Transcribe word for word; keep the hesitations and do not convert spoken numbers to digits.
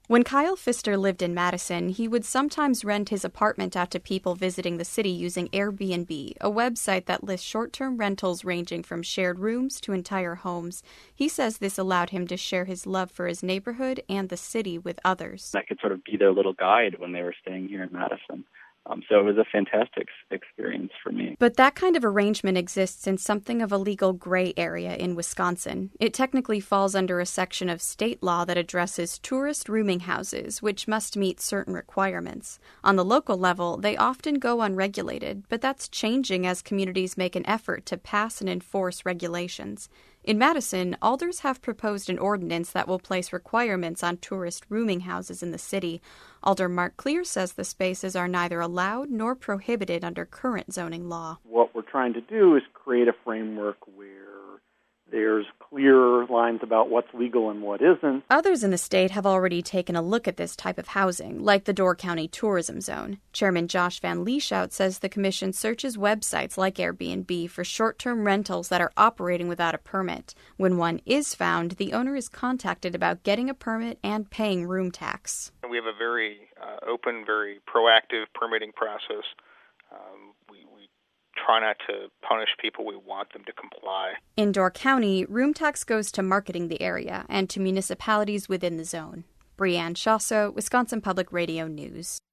When Kyle Pfister lived in Madison, he would sometimes rent his apartment out to people visiting the city using Airbnb, a website that lists short-term rentals ranging from shared rooms to entire homes. He says this allowed him to share his love for his neighborhood and the city with others. I could sort of be their little guide when they were staying here in Madison. Um, so it was a fantastic experience for me. But that kind of arrangement exists in something of a legal gray area in Wisconsin. It technically falls under a section of state law that addresses tourist rooming houses, which must meet certain requirements. On the local level, they often go unregulated, but that's changing as communities make an effort to pass and enforce regulations. In Madison, alders have proposed an ordinance that will place requirements on tourist rooming houses in the city. Alder Mark Clear says the spaces are neither allowed nor prohibited under current zoning law. What we're trying to do is create a framework where there's clear lines about what's legal and what isn't. Others in the state have already taken a look at this type of housing, like the Door County Tourism Zone. Chairman Josh Van Lieshout says the commission searches websites like Airbnb for short-term rentals that are operating without a permit. When one is found, the owner is contacted about getting a permit and paying room tax. We have a very uh, open, very proactive permitting process. Um, we, we try not to punish people. We want them to comply. In Door County, room tax goes to marketing the area and to municipalities within the zone. Brianne Chasso, Wisconsin Public Radio News.